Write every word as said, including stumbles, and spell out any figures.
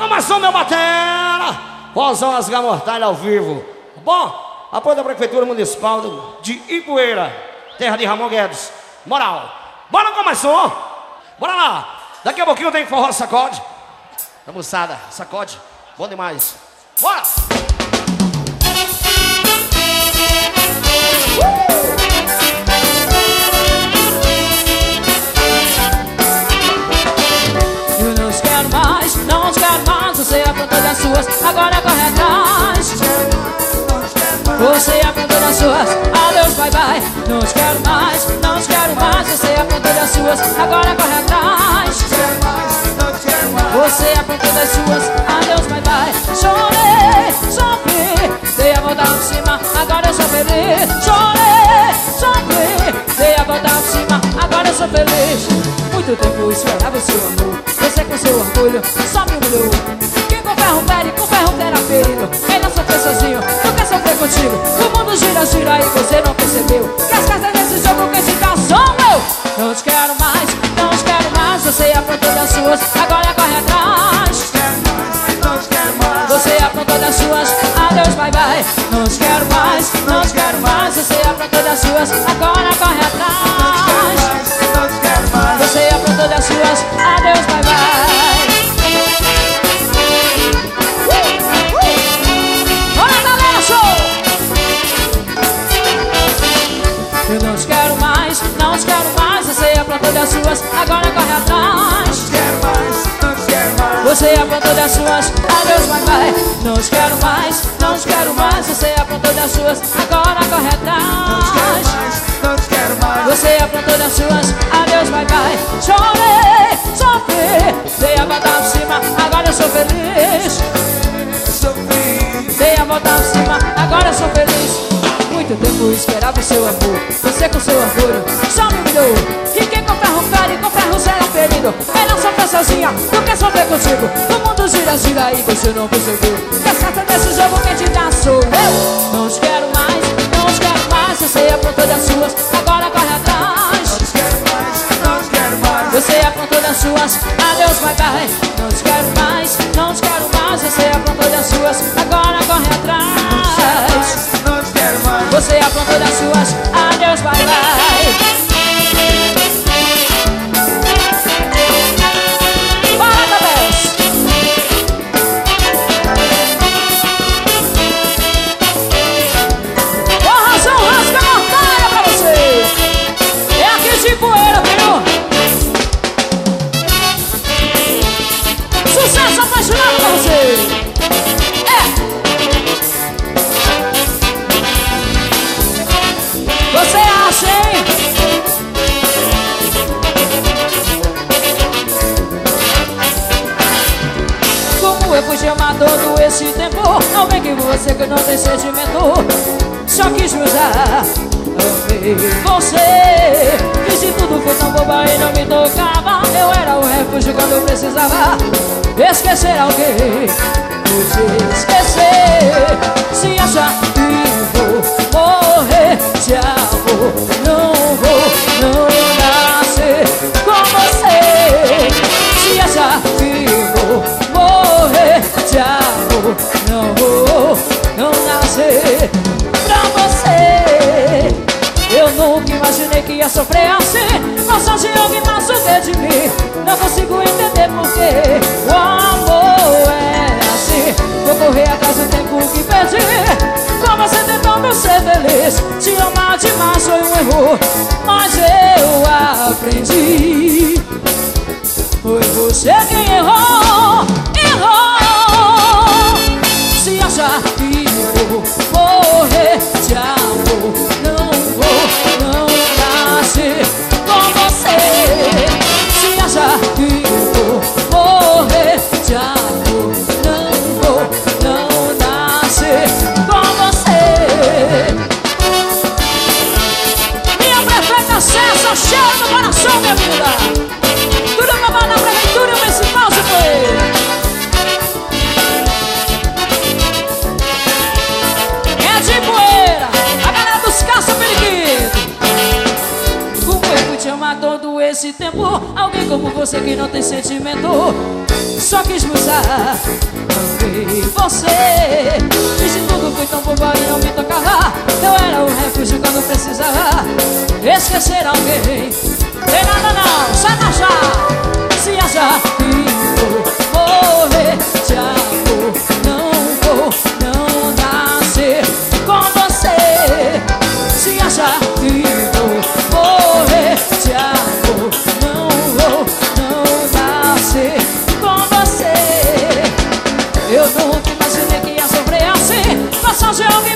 Começou meu batera, Vozão Rasgar Mortalha ao vivo. Bom, apoio da Prefeitura Municipal de Ipueira, terra de Ramon Guedes. Moral, bora começou? Bora lá, daqui a pouquinho tem forró sacode. A moçada, sacode, bom demais. Bora! Não te quero mais, você aprontou das suas, agora corre atrás. Você aprontou das suas, adeus, bye bye. Não te quero mais, não te quero mais, você aprontou das suas, agora corre atrás. Você aprontou das suas, adeus, bye bye. Chorei, sofri, dei a volta por cima, agora eu sou feliz. Chorei, sofri, dei a volta por cima, agora eu sou feliz. Muito tempo eu esperava o seu amor, você com seu orgulho só me humilhou. Quem com ferro fere, com ferro terá ferido. Melhor sofrer sozinho do que sofrer contigo. O mundo gira, gira e você não percebeu que as cartas desse jogo quem te dá sou eu. Não te quero mais, não te quero mais, você aprontou das suas, agora corre atrás. Você aprontou das suas, adeus, bye bye. Não te quero mais, não te quero mais, você aprontou das suas, agora corre atrás. Você aprontou das suas, adeus, bye bye. Bora, galera, show! Eu não te quero mais, não te quero mais, você aprontou das suas, agora corre atrás. Você aprontou das suas, adeus, bye bye. Não te quero mais, não te quero mais, você aprontou das suas, agora corre atrás. Você aprontou das suas, adeus, bye bye. Chorei, sofri, dei a volta por cima, agora eu sou feliz. Dei a volta por cima, agora eu sou feliz. Muito tempo eu esperava o seu amor, você com seu orgulho só me humilhou. E quem com ferro fere, com ferro será ferido. Melhor sofrer sozinha do que sofrer contigo. O mundo gira, gira e você não percebeu que as cartas desse jogo quem te dá sou eu. Não te quero mais, não te quero mais, você aprontou das suas, agora corre atrás. Não te quero mais, não te quero mais, você aprontou das suas, adeus, bye bye. Não te quero mais, não te quero mais, você aprontou das suas, agora corre atrás. não te quero mais. Você aprontou das suas, adeus, bye bye. Bora, Tabés! Vozão Rasgar Mortalha pra você! É aqui de Ipueira, viu? Sucesso apaixonado pra você! Você acha, hein? Como eu fui te amar todo esse tempo? Não vem que você que não tem sentimento, só quis me usar. Amei você, fiz de tudo, foi tão boba e não me tocava. Eu era o refúgio quando eu precisava esquecer alguém. Você esquecer, se achar que vou morrer de amor, não vou, não nascer com você. Se achar que vou morrer de amor, não vou, não nascer pra você. Eu nunca imaginei que ia sofrer assim. Nossa, de alguém mais o que de mim. Não consigo entender porquê o amor é assim. Vou correr atrás do tempo que perdi, com você tentando ser feliz. Te amar demais foi um erro, mas eu aprendi. Foi você quem errou, errou. Se achar que vou morrer de amor, não vou, não nascer com você. Se achar você que não tem sentimento. Só quis me usar, amei você. Fiz de tudo, fui tão boba e não me tocava. Eu era um refúgio quando precisava. Esquecer alguém, tem nada não, sai na chá. Se achar que vou morrer de amor, não vou, não nascer com você. Se achar que vou morrer de amor, não vou, não nascer com você. Eu nunca imaginei que ia sofrer assim, mas só de alguém